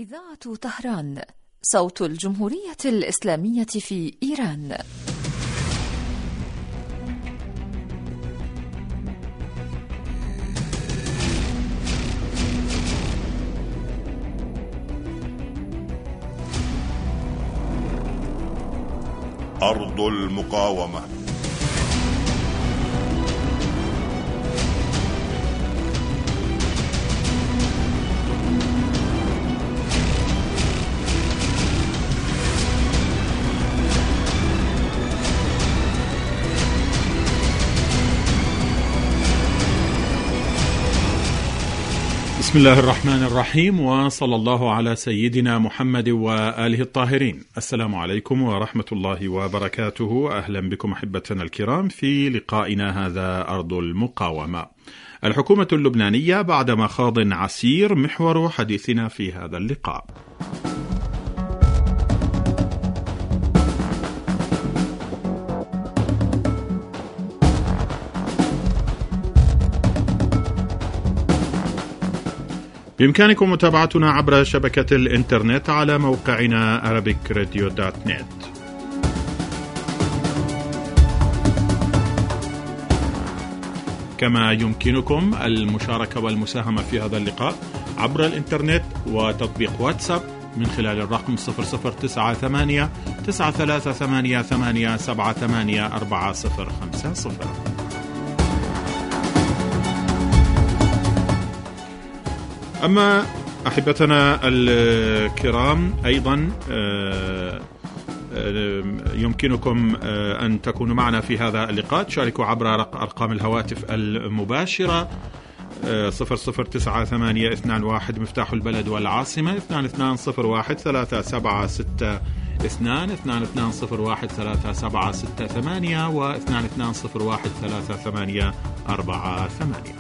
إذاعة طهران، صوت الجمهورية الإسلامية في إيران. أرض المقاومة. بسم الله الرحمن الرحيم، وصلى الله على سيدنا محمد وآله الطاهرين. السلام عليكم ورحمة الله وبركاته. أهلا بكم أحبتنا الكرام في لقائنا هذا أرض المقاومة. الحكومة اللبنانية بعد مخاض عسير محور حديثنا في هذا اللقاء. بإمكانكم متابعتنا عبر شبكة الإنترنت على موقعنا arabicradio.net. كما يمكنكم المشاركة والمساهمة في هذا اللقاء عبر الإنترنت وتطبيق واتساب من خلال الرقم 0098 938 78 4050. أما أحبتنا الكرام أيضا يمكنكم أن تكونوا معنا في هذا اللقاء. تشاركوا عبر أرقام الهواتف المباشرة 009821 مفتاح البلد والعاصمة 2201 376 2201 3768 و 2201 3848.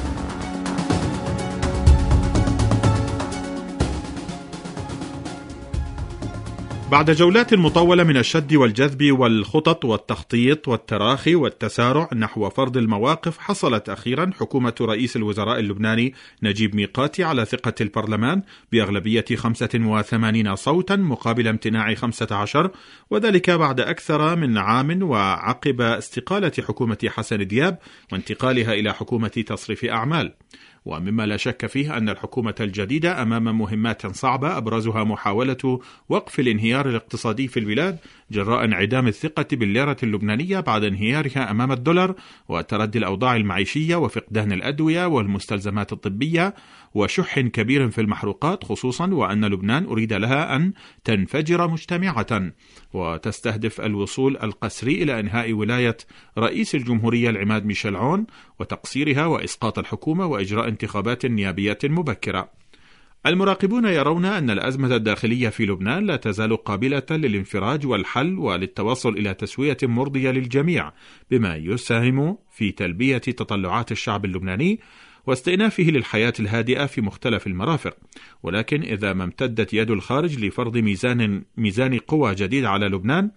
بعد جولات مطولة من الشد والجذب والخطط والتخطيط والتراخي والتسارع نحو فرض المواقف، حصلت أخيرا حكومة رئيس الوزراء اللبناني نجيب ميقاتي على ثقة البرلمان بأغلبية 85 صوتا مقابل امتناع 15، وذلك بعد أكثر من عام وعقب استقالة حكومة حسن دياب وانتقالها إلى حكومة تصريف أعمال. ومما لا شك فيه أن الحكومة الجديدة أمام مهمات صعبة، أبرزها محاولة وقف الانهيار الاقتصادي في البلاد جراء انعدام الثقة بالليرة اللبنانية بعد انهيارها أمام الدولار، وتردي الأوضاع المعيشية وفقدان الأدوية والمستلزمات الطبية وشح كبير في المحروقات، خصوصا وأن لبنان أريد لها أن تنفجر مجتمعة وتستهدف الوصول القسري إلى إنهاء ولاية رئيس الجمهورية العماد ميشيل عون وتقصيرها وإسقاط الحكومة وإجراء انتخابات نيابية مبكرة. المراقبون يرون أن الأزمة الداخلية في لبنان لا تزال قابلة للانفراج والحل وللتوصل إلى تسوية مرضية للجميع، بما يساهم في تلبية تطلعات الشعب اللبناني واستئنافه للحياة الهادئة في مختلف المرافق. ولكن إذا ما امتدت يد الخارج لفرض ميزان قوى جديد على لبنان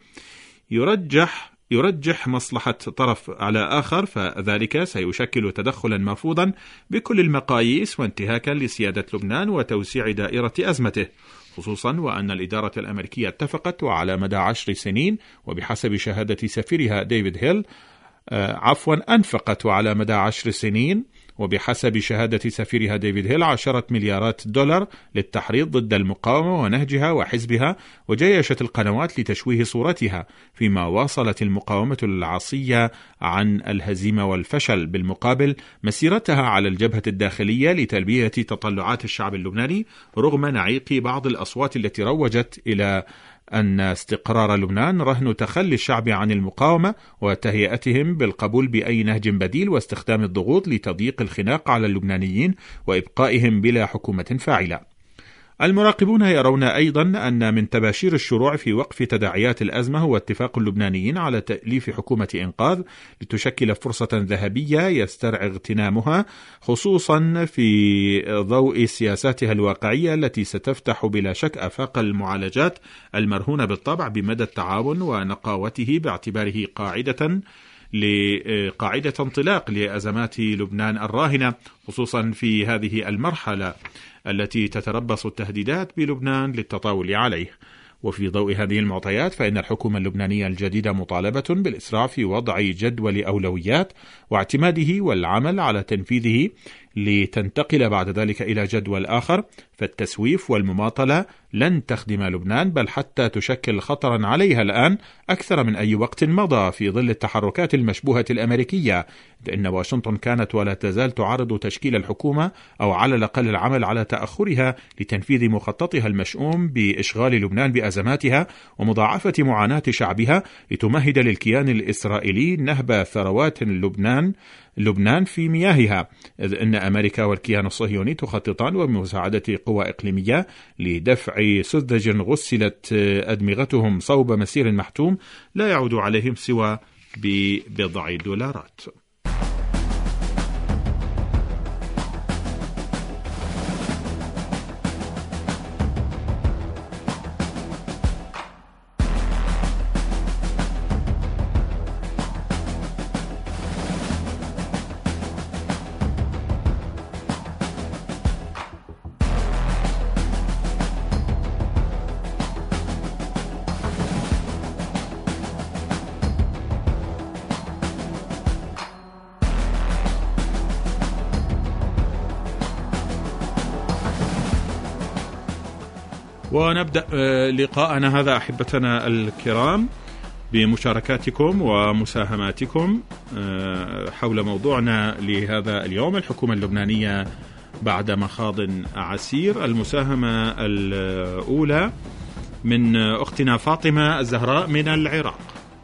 يرجح مصلحة طرف على آخر، فذلك سيشكل تدخلا مرفوضا بكل المقاييس وانتهاكا لسيادة لبنان وتوسيع دائرة أزمته، خصوصا وأن الإدارة الأمريكية اتفقت وعلى مدى 10 سنين وبحسب شهادة سفيرها ديفيد هيل أنفقت وعلى مدى 10 سنين وبحسب شهادة سفيرها ديفيد هيل 10 مليارات دولار للتحريض ضد المقاومة ونهجها وحزبها، وجيشت القنوات لتشويه صورتها، فيما واصلت المقاومة العصية عن الهزيمة والفشل بالمقابل مسيرتها على الجبهة الداخلية لتلبية تطلعات الشعب اللبناني، رغم نعيق بعض الأصوات التي روجت إلى أن استقرار لبنان رهن تخلي الشعب عن المقاومة وتهيئتهم بالقبول بأي نهج بديل واستخدام الضغوط لتضييق الخناق على اللبنانيين وإبقائهم بلا حكومة فاعلة. المراقبون يرون أيضا أن من تباشير الشروع في وقف تداعيات الأزمة هو اتفاق اللبنانيين على تأليف حكومة إنقاذ لتشكل فرصة ذهبية يسترعي اغتنامها، خصوصا في ضوء سياساتها الواقعية التي ستفتح بلا شك آفاق المعالجات المرهونة بالطبع بمدى التعاون ونقاوته، باعتباره قاعدة لقاعدة انطلاق لأزمات لبنان الراهنة، خصوصا في هذه المرحلة التي تتربص التهديدات بلبنان للتطاول عليه. وفي ضوء هذه المعطيات فإن الحكومة اللبنانية الجديدة مطالبة بالإسراع في وضع جدول أولويات واعتماده والعمل على تنفيذه لتنتقل بعد ذلك إلى جدول آخر، فالتسويف والمماطلة لن تخدم لبنان بل حتى تشكل خطرا عليها الآن أكثر من أي وقت مضى في ظل التحركات المشبوهة الأمريكية، لأن واشنطن كانت ولا تزال تعارض تشكيل الحكومة أو على الأقل العمل على تأخرها لتنفيذ مخططها المشؤوم بإشغال لبنان بأزماتها ومضاعفة معاناة شعبها لتمهد للكيان الإسرائيلي نهب ثروات لبنان في مياهها، إذ أن أمريكا والكيان الصهيوني تخططان وبمساعدة قوى إقليمية لدفع سذج غسلت أدمغتهم صوب مسير محتوم لا يعود عليهم سوى ببضع دولارات. ونبدأ لقاءنا هذا أحبتنا الكرام بمشاركاتكم ومساهماتكم حول موضوعنا لهذا اليوم، الحكومة اللبنانية بعد مخاض عسير. المساهمة الأولى من أختنا فاطمة الزهراء من العراق.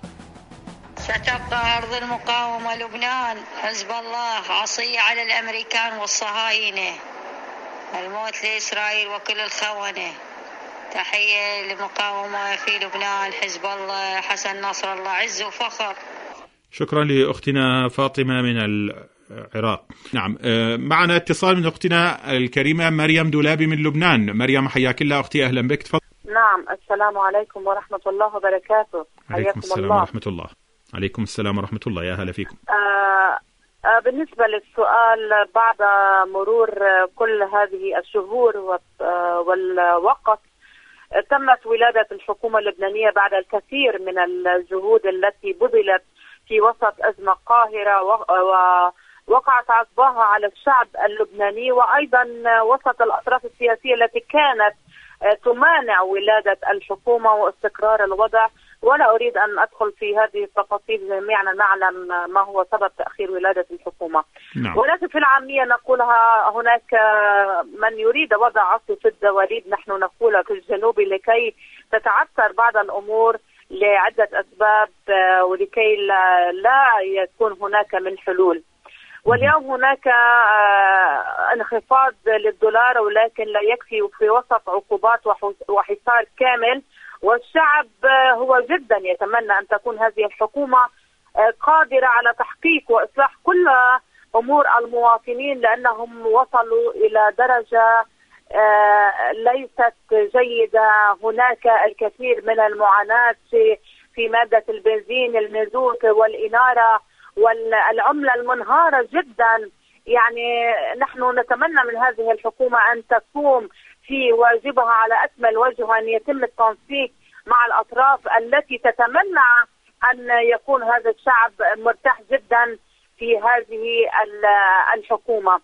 ستبقى أرض المقاومة لبنان حزب الله عصية على الأمريكان والصهاينة، الموت لإسرائيل وكل الخونة. تحية للمقاومة في لبنان، حزب الله، حسن نصر الله، عز وفخر. شكرا لأختنا فاطمة من العراق. نعم، معنا اتصال من أختنا الكريمة مريم دولابي من لبنان. مريم حياك الله أختي، أهلا بك، تفضل. نعم، السلام عليكم ورحمة الله وبركاته. عليكم السلام ورحمة الله. عليكم السلام ورحمة الله، يا هلا فيكم. بالنسبة للسؤال، بعد مرور كل هذه الشهور والوقت تمت ولادة الحكومة اللبنانية بعد الكثير من الجهود التي بذلت في وسط أزمة قاهرة ووقعت عصباها على الشعب اللبناني، وأيضا وسط الأطراف السياسية التي كانت تمانع ولادة الحكومة واستقرار الوضع. ولا أريد أن أدخل في هذه التفاصيل، جميعنا نعلم ما هو سبب تأخير ولادة الحكومة. نعم. ولكن في العامية نقولها، هناك من يريد وضع عصا في الدواليب، نحن نقول في الجنوب، لكي تتعثر بعض الأمور لعدة أسباب ولكي لا يكون هناك من حلول. واليوم هناك انخفاض للدولار، ولكن لا يكفي في وسط عقوبات وحصار كامل. والشعب هو جدا يتمنى أن تكون هذه الحكومة قادرة على تحقيق وإصلاح كل أمور المواطنين، لأنهم وصلوا إلى درجة ليست جيدة. هناك الكثير من المعاناة في مادة البنزين، المازوت والإنارة، والعملة المنهارة جدا. يعني نحن نتمنى من هذه الحكومة أن تقوم في واجبها على أكمل وجه، وأن يتم التنسيق مع الأطراف التي تتمنى أن يكون هذا الشعب مرتاح جدا في هذه الحكومة.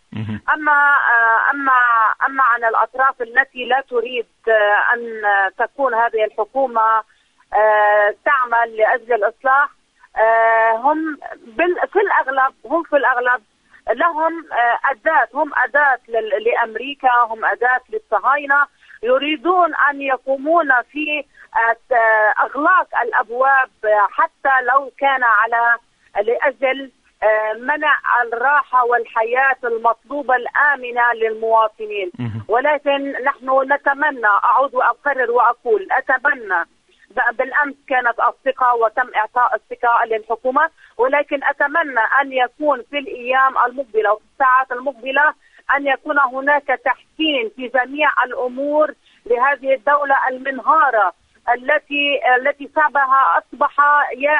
أما عن الأطراف التي لا تريد أن تكون هذه الحكومة تعمل لأجل الإصلاح، هم في الأغلب لهم أداة، هم أداة لأمريكا، هم أداة للصهاينة، يريدون أن يقومون في إغلاق الأبواب حتى لو كان لأجل منع الراحة والحياة المطلوبة الآمنة للمواطنين. ولكن نحن نتمنى، أعود وأكرر وأقول، أتمنى. بالأمس كانت الثقة وتم إعطاء الثقة للحكومة، ولكن أتمنى أن يكون في الأيام المقبلة وفي الساعات المقبلة أن يكون هناك تحسين في جميع الأمور لهذه الدولة المنهارة التي شعبها أصبح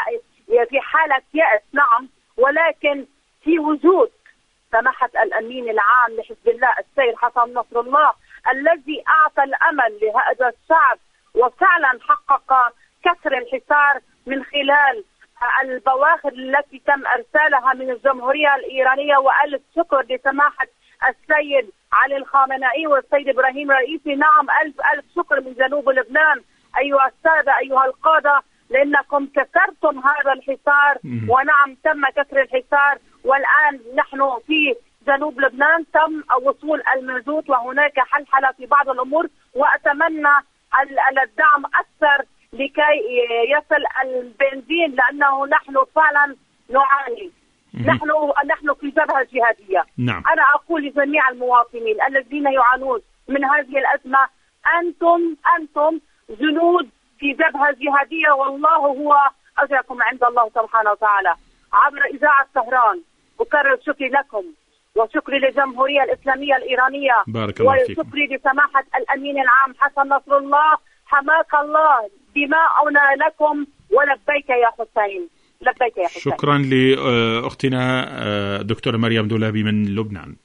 في حالة يأس، نعم، ولكن في وجود سماحة الأمين العام لحزب الله السيد حسن نصر الله الذي أعطى الأمل لهذا الشعب وفعلا حقق كسر الحصار من خلال البواخر التي تم إرسالها من الجمهورية الإيرانية. وألف شكر لسماحة السيد علي الخامنئي والسيد إبراهيم رئيسي. نعم، ألف شكر من جنوب لبنان أيها السادة أيها القادة، لأنكم كسرتم هذا الحصار. ونعم، تم كسر الحصار، والآن نحن في جنوب لبنان تم وصول المازوت وهناك حلحلة في بعض الأمور، وأتمنى الدعم أكثر لكي يصل البنزين، لأنه نحن فعلا نعاني. نحن في جبهة جهادية. نعم. أنا أقول لجميع المواطنين الذين يعانون من هذه الأزمة، أنتم جنود في جبهة جهادية، والله هو أجركم عند الله سبحانه وتعالى. عبر إذاعة طهران أكرر شكري لكم وشكري للجمهورية الإسلامية الإيرانية، بارك الله فيكم، وشكري لسماحة الأمين العام حسن نصر الله. حماك الله دماؤنا لكم، ولبيك يا حسين، لبيك يا حسين. شكرا لأختنا دكتورة مريم دولابي من لبنان.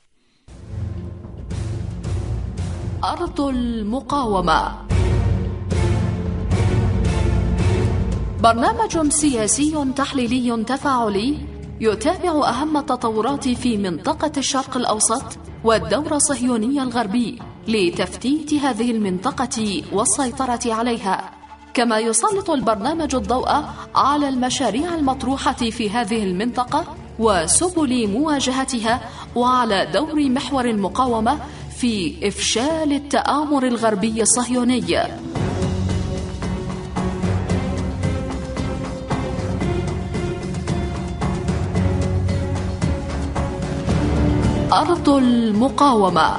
أرض المقاومة، برنامج سياسي تحليلي تفاعلي يتابع أهم التطورات في منطقة الشرق الأوسط والدور الصهيوني الغربي لتفتيت هذه المنطقة والسيطرة عليها، كما يسلط البرنامج الضوء على المشاريع المطروحة في هذه المنطقة وسبل مواجهتها، وعلى دور محور المقاومة في إفشال التآمر الغربي الصهيوني. أرض المقاومة.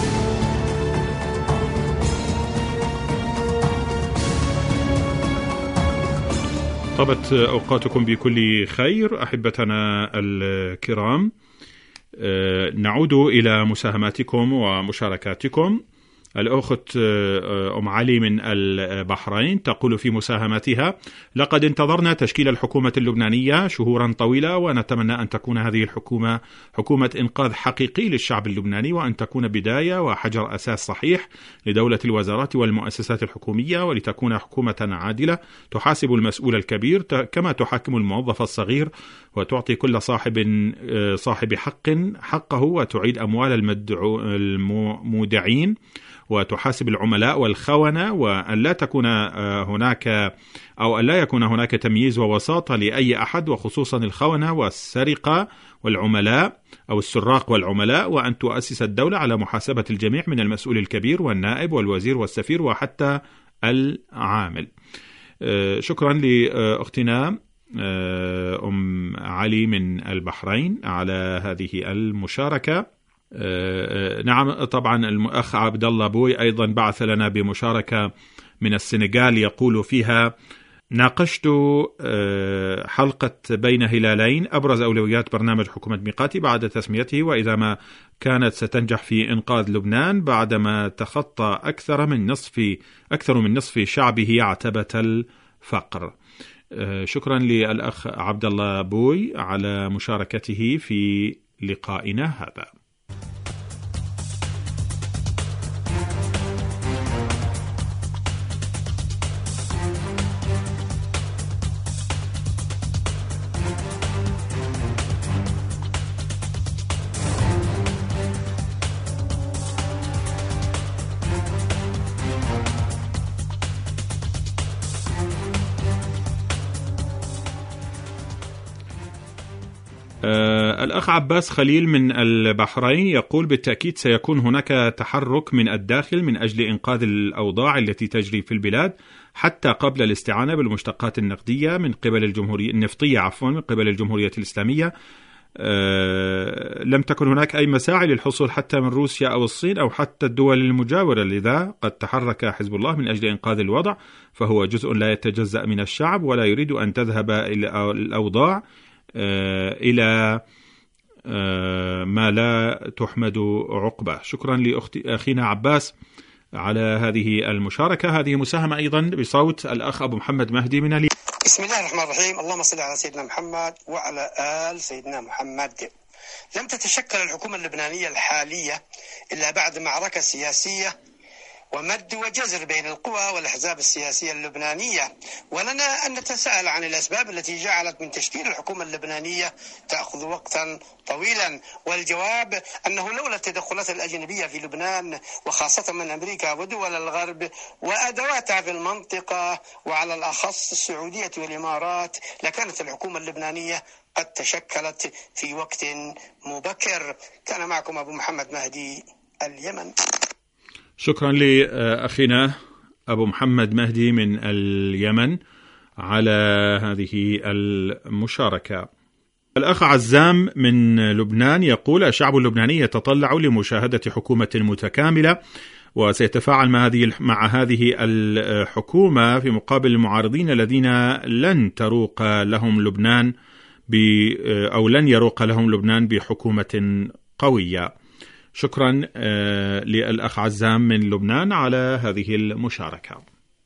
طابت أوقاتكم بكل خير أحبتنا الكرام. نعود إلى مساهماتكم ومشاركاتكم. الأخت أم علي من البحرين تقول في مساهمتها: لقد انتظرنا تشكيل الحكومة اللبنانية شهورا طويلة، ونتمنى أن تكون هذه الحكومة حكومة إنقاذ حقيقي للشعب اللبناني، وأن تكون بداية وحجر أساس صحيح لدولة الوزارات والمؤسسات الحكومية، ولتكون حكومة عادلة تحاسب المسؤول الكبير كما تحاكم الموظف الصغير، وتعطي كل صاحب حق حقه، وتعيد أموال المودعين، وتحاسب العملاء والخونة، وأن لا تكون هناك أو أن لا يكون هناك تمييز ووساطة لأي أحد، وخصوصا الخونة والسرقة والعملاء أو السراق والعملاء، وأن تؤسس الدولة على محاسبة الجميع من المسؤول الكبير والنائب والوزير والسفير وحتى العامل. شكرا لأختنا أم علي من البحرين على هذه المشاركة. نعم، طبعا الأخ عبد الله بوي أيضا بعث لنا بمشاركة من السنغال يقول فيها: ناقشت حلقة بين هلالين أبرز أولويات برنامج حكومة ميقاتي بعد تسميته، وإذا ما كانت ستنجح في إنقاذ لبنان بعدما تخطى أكثر من نصف شعبه عتبة الفقر. شكرا للأخ عبد الله بوي على مشاركته في لقائنا هذا. الأخ عباس خليل من البحرين يقول: بالتأكيد سيكون هناك تحرك من الداخل من أجل إنقاذ الأوضاع التي تجري في البلاد، حتى قبل الاستعانة بالمشتقات النقدية من قبل النفطية من قبل الجمهورية الإسلامية. لم تكن هناك أي مساعي للحصول حتى من روسيا أو الصين أو حتى الدول المجاورة، لذا قد تحرك حزب الله من أجل إنقاذ الوضع، فهو جزء لا يتجزأ من الشعب، ولا يريد أن تذهب الأوضاع إلى ما لا تحمد عقبه. شكرا لأخينا عباس على هذه المشاركة. هذه مساهمة أيضا بصوت الأخ أبو محمد مهدي من اليمن. بسم الله الرحمن الرحيم. اللهم صل على سيدنا محمد وعلى آل سيدنا محمد. لم تتشكل الحكومة اللبنانية الحالية إلا بعد معركة سياسية ومد وجزر بين القوى والأحزاب السياسية اللبنانية، ولنا أن نتساءل عن الأسباب التي جعلت من تشكيل الحكومة اللبنانية تأخذ وقتا طويلا، والجواب أنه لولا التدخلات الأجنبية في لبنان وخاصة من أمريكا ودول الغرب وأدواتها في المنطقة وعلى الأخص السعودية والإمارات لكانت الحكومة اللبنانية قد تشكلت في وقت مبكر. كان معكم أبو محمد مهدي، اليمن. شكرا لأخينا أبو محمد مهدي من اليمن على هذه المشاركة. الأخ عزام من لبنان يقول: الشعب اللبناني يتطلع لمشاهدة حكومة متكاملة وسيتفاعل مع هذه الحكومة في مقابل المعارضين الذين لن يروق لهم لبنان بحكومة قوية. شكرا للأخ عزام من لبنان على هذه المشاركة.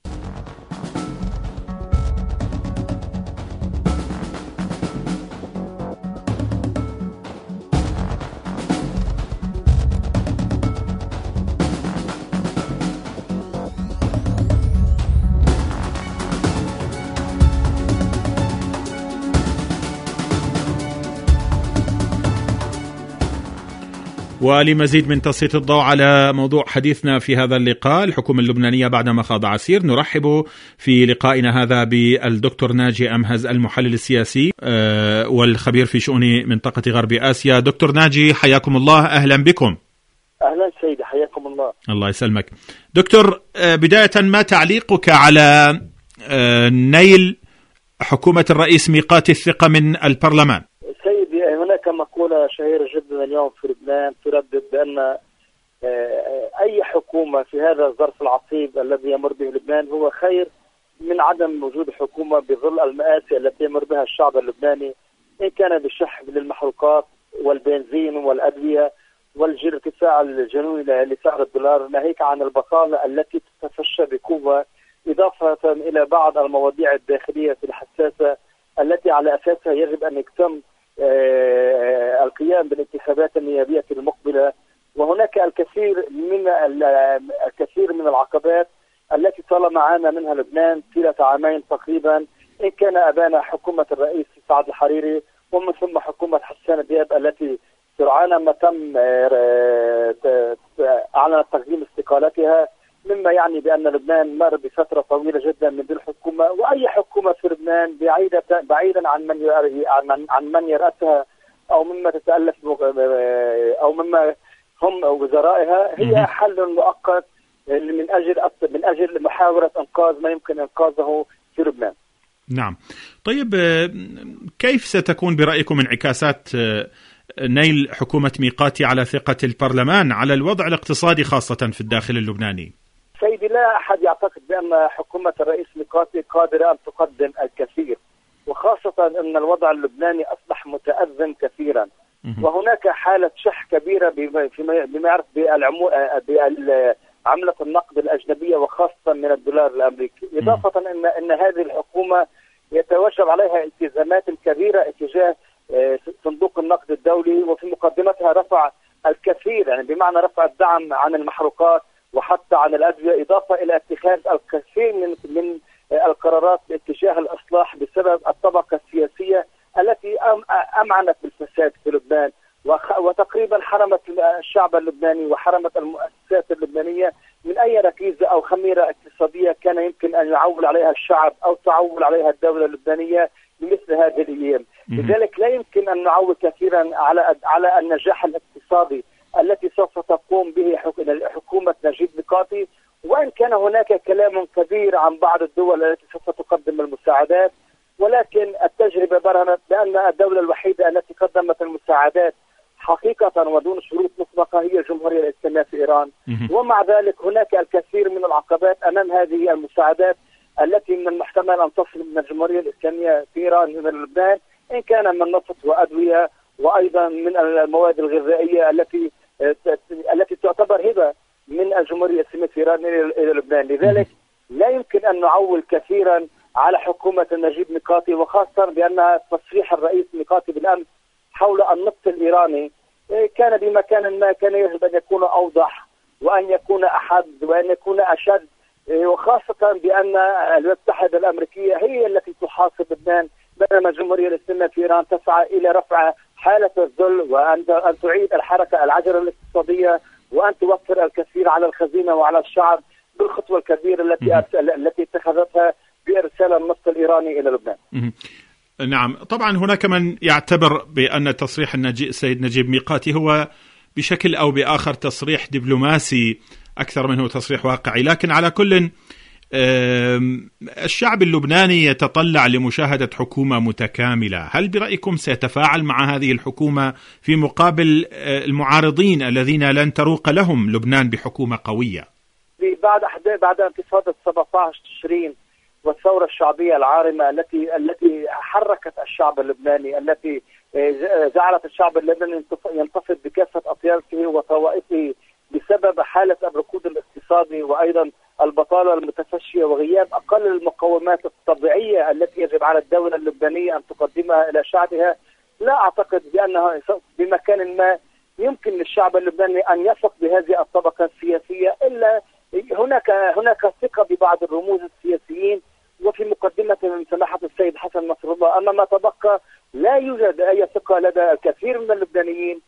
ولمزيد من تسليط الضوء على موضوع حديثنا في هذا اللقاء، الحكومة اللبنانية بعدما خاض عسير، نرحب في لقائنا هذا بالدكتور ناجي أمهز المحلل السياسي والخبير في شؤون منطقة غرب آسيا. دكتور ناجي حياكم الله، أهلا بكم. أهلا سيدي، حياكم الله. الله يسلمك. دكتور، بداية ما تعليقك على نيل حكومة الرئيس ميقات الثقة من البرلمان؟ هناك مقولة شهيرة جدا اليوم في لبنان تردد بأن أي حكومة في هذا الظرف العصيب الذي يمر به لبنان هو خير من عدم وجود حكومة بظل المآسي التي يمر بها الشعب اللبناني، إن كان بالشحن للمحروقات والبنزين والأدوية والارتفاع الجنوني لسعر الدولار، ناهيك عن البطالة التي تتفشى بقوة، إضافة إلى بعض المواضيع الداخلية الحساسة التي على أساسها يجب أن يتم القيام بالانتخابات النيابية المقبلة. وهناك الكثير من العقبات التي طالما عانى منها لبنان طيلة عامين تقريبا، إن كان أبانا حكومة الرئيس سعد الحريري ومن ثم حكومة حسان دياب التي سرعان ما تم أعلنت تقديم استقالتها، مما يعني بأن لبنان مر بفترة طويلة جدا من دون حكومة. وأي حكومة في لبنان بعيدا عن من يرأسها أو مما تتألف أو مما هم وزرائها، هي حل مؤقت من أجل محاولة إنقاذ ما يمكن إنقاذه في لبنان. نعم. طيب، كيف ستكون برأيكم انعكاسات نيل حكومة ميقاتي على ثقة البرلمان على الوضع الاقتصادي خاصة في الداخل اللبناني؟ سيدي، لا أحد يعتقد بأن حكومة الرئيس ميقاتي قادرة أن تقدم الكثير، وخاصة أن الوضع اللبناني أصبح متأزم كثيرا، وهناك حالة شح كبيرة بما يعرف بعملة النقد الأجنبية وخاصة من الدولار الأمريكي، إضافة أن هذه الحكومة يتوجب عليها التزامات كبيرة اتجاه صندوق النقد الدولي، وفي مقدمتها رفع الكثير، يعني بمعنى رفع الدعم عن المحروقات وحتى عن الأدوية، إضافة إلى اتخاذ الكثير من القرارات باتجاه الإصلاح بسبب الطبقة السياسية التي أمعنت بالفساد في لبنان، وتقريبا حرمت الشعب اللبناني وحرمت المؤسسات اللبنانية من أي ركيزة أو خميرة اقتصادية كان يمكن أن يعول عليها الشعب أو تعول عليها الدولة اللبنانية بمثل هذه الأيام. لذلك لا يمكن أن نعول كثيرا على النجاح الاقتصادي التي سوف تقوم به حكومة نجيب ميقاتي، وإن كان هناك كلام كبير عن بعض الدول التي سوف تقدم المساعدات، ولكن التجربة برهنت بأن الدولة الوحيدة التي قدمت المساعدات حقيقة ودون شروط مسبقة هي الجمهورية الإسلامية في إيران. ومع ذلك هناك الكثير من العقبات أمام هذه المساعدات التي من المحتمل أن تصل من الجمهورية الإسلامية في إيران من لبنان، إن كان من نفط وأدوية وأيضا من المواد الغذائية التي تعتبر هبة من الجمهورية الإسلامية في إيران إلى لبنان. لذلك لا يمكن أن نعول كثيرا على حكومة نجيب ميقاتي، وخاصة بأن تصريح الرئيس ميقاتي بالأمس حول النفط الإيراني كان بمكان ما كان يجب أن يكون أوضح وأن يكون أحد وأن يكون أشد، وخاصة بأن الولايات المتحدة الأمريكية هي التي تحاصر لبنان، بينما الجمهورية الإسلامية في إيران تسعى إلى رفع حالة الذل وأن تعيد الحركة العجلة الاقتصادية وأن توفر الكثير على الخزينة وعلى الشعب بالخطوة الكبيرة التي اتخذتها بإرسال النفط الإيراني إلى لبنان. نعم، طبعا هناك من يعتبر بأن تصريح السيد نجيب ميقاتي هو بشكل أو بآخر تصريح دبلوماسي أكثر منه تصريح واقعي، لكن على كل الشعب اللبناني يتطلع لمشاهدة حكومة متكاملة. هل برأيكم سيتفاعل مع هذه الحكومة في مقابل المعارضين الذين لن تروق لهم لبنان بحكومة قوية؟ بعد انتفاضة 17 تشرين والثورة الشعبية العارمة التي حركت الشعب اللبناني، التي جعلت الشعب اللبناني ينتفض بكافة أطيافه وطوائفه بسبب حالة الركود الاقتصادي وأيضا البطالة المتفشية وغياب أقل المقومات الطبيعية التي يجب على الدولة اللبنانية أن تقدمها إلى شعبها. لا أعتقد بأنها بمكان ما يمكن للشعب اللبناني أن يثق بهذه الطبقة السياسية، إلا هناك ثقة ببعض الرموز السياسيين وفي مقدمة من سماحة السيد حسن نصر الله. أما ما تبقى لا يوجد أي ثقة لدى الكثير من اللبنانيين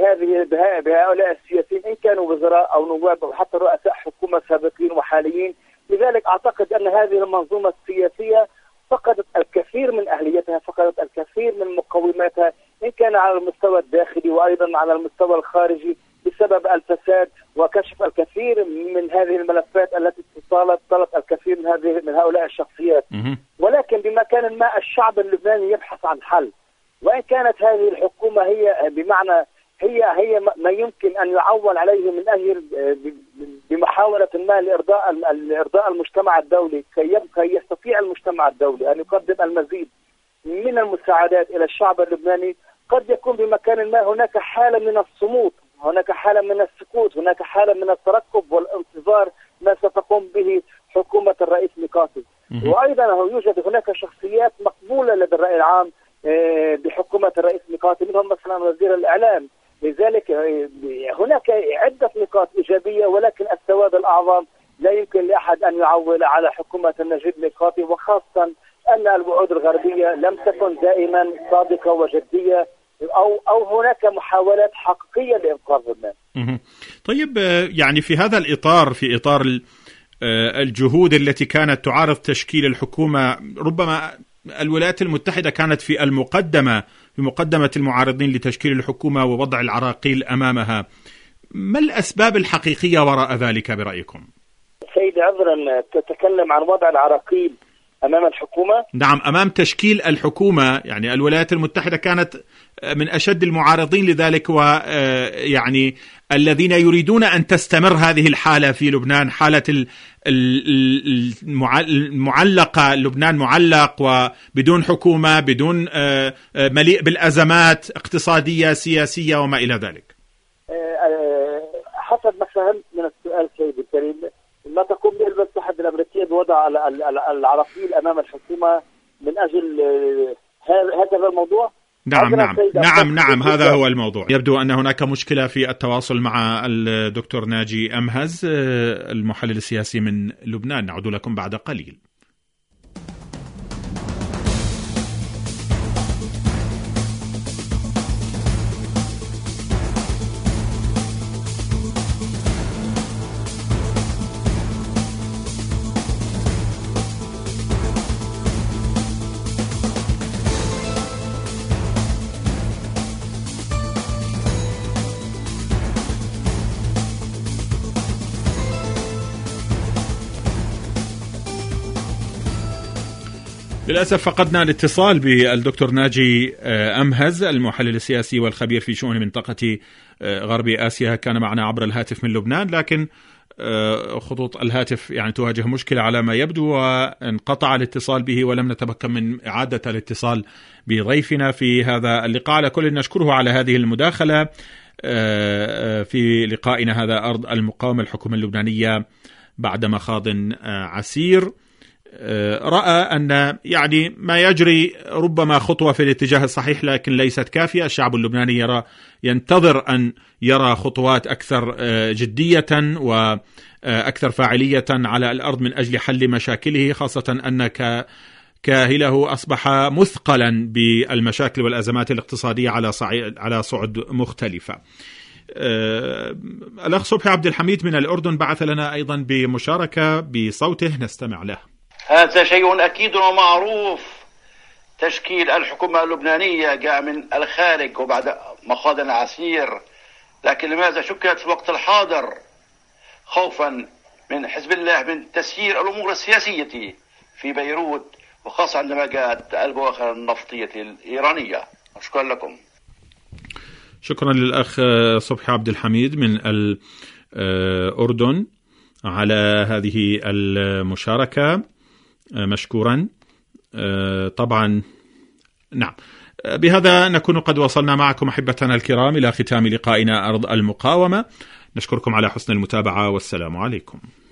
بهؤلاء السياسيين، إن كانوا وزراء أو نواب أو حتى رؤساء حكومة سابقين وحاليين. لذلك أعتقد أن هذه المنظومة السياسية فقدت الكثير من أهليتها، فقدت الكثير من مقوماتها، إن كان على المستوى الداخلي وأيضا على المستوى الخارجي، بسبب الفساد وكشف الكثير من هذه الملفات التي طالت الكثير من هؤلاء الشخصيات. ولكن بمكان ما الشعب اللبناني يبحث عن حل، وإن كانت هذه الحكومة هي بمعنى هي ما يمكن أن يعول عليه من أجل بمحاولة ما لإرضاء المجتمع الدولي، كي يستطيع المجتمع الدولي أن يقدم المزيد من المساعدات إلى الشعب اللبناني. قد يكون بمكان ما هناك حالة من الصمود، هناك حالة من السكوت، هناك حالة من الترقب والانتظار ما ستقوم به حكومة الرئيس ميقاتي. وأيضا يوجد هناك شخصيات مقبولة لدى الرأي العام بحكومة الرئيس ميقاتي، منهم مثلا وزير الإعلام. لذلك هناك عدة نقاط إيجابية، ولكن السواد الأعظم لا يمكن لأحد أن يعول على حكومة نجيب ميقاتي، وخاصة أن الوعود الغربية لم تكن دائما صادقة وجدية، أو هناك محاولات حقيقية لإنقاذ لبنان. طيب، يعني في هذا الإطار، في إطار الجهود التي كانت تعارض تشكيل الحكومة، ربما الولايات المتحدة كانت في مقدمة المعارضين لتشكيل الحكومة ووضع العراقيل أمامها. ما الأسباب الحقيقية وراء ذلك برأيكم؟ سيدي عذرا، تتكلم عن وضع العراقيل أمام الحكومة؟ نعم، أمام تشكيل الحكومة. يعني الولايات المتحدة كانت من أشد المعارضين لذلك، ويعني الذين يريدون أن تستمر هذه الحالة في لبنان، حالة المعلقة، لبنان معلق وبدون حكومة، بدون مليء بالأزمات اقتصادية سياسية وما إلى ذلك. حسب ما فهمت من السؤال سيدي الكريم، ما تقوم به الولايات المتحدة الأمريكية بوضع العراقيل أمام الحكومة من أجل هكذا الموضوع؟ نعم، هذا هو الموضوع. يبدو أن هناك مشكلة في التواصل مع الدكتور ناجي أمهز، المحلل السياسي من لبنان. نعود لكم بعد قليل. للأسف فقدنا الاتصال بالدكتور ناجي أمهز، المحلل السياسي والخبير في شؤون منطقة غرب آسيا. كان معنا عبر الهاتف من لبنان، لكن خطوط الهاتف يعني تواجه مشكلة على ما يبدو، وانقطع الاتصال به ولم نتمكن من إعادة الاتصال بضيفنا في هذا اللقاء. على كل نشكره على هذه المداخلة في لقائنا هذا أرض المقاومة، الحكومة اللبنانية بعد مخاض عسير. رأى أن يعني ما يجري ربما خطوة في الاتجاه الصحيح لكن ليست كافية. الشعب اللبناني ينتظر أن يرى خطوات أكثر جدية وأكثر فاعلية على الأرض من أجل حل مشاكله، خاصة أن كاهله أصبح مثقلا بالمشاكل والأزمات الاقتصادية على صعد مختلفة. الأخ صبحي عبد الحميد من الأردن بعث لنا أيضا بمشاركة بصوته، نستمع له. هذا شيء أكيد ومعروف، تشكيل الحكومة اللبنانية جاء من الخارج وبعد مخاض عسير، لكن لماذا شكلت في الوقت الحاضر خوفا من حزب الله من تسيير الأمور السياسية في بيروت، وخاصة عندما جاءت البواخر النفطية الإيرانية؟ شكرا لكم. شكرا للأخ صبحي عبد الحميد من الأردن على هذه المشاركة، مشكورا. طبعا نعم، بهذا نكون قد وصلنا معكم أحبتنا الكرام إلى ختام لقائنا أرض المقاومة. نشكركم على حسن المتابعة والسلام عليكم.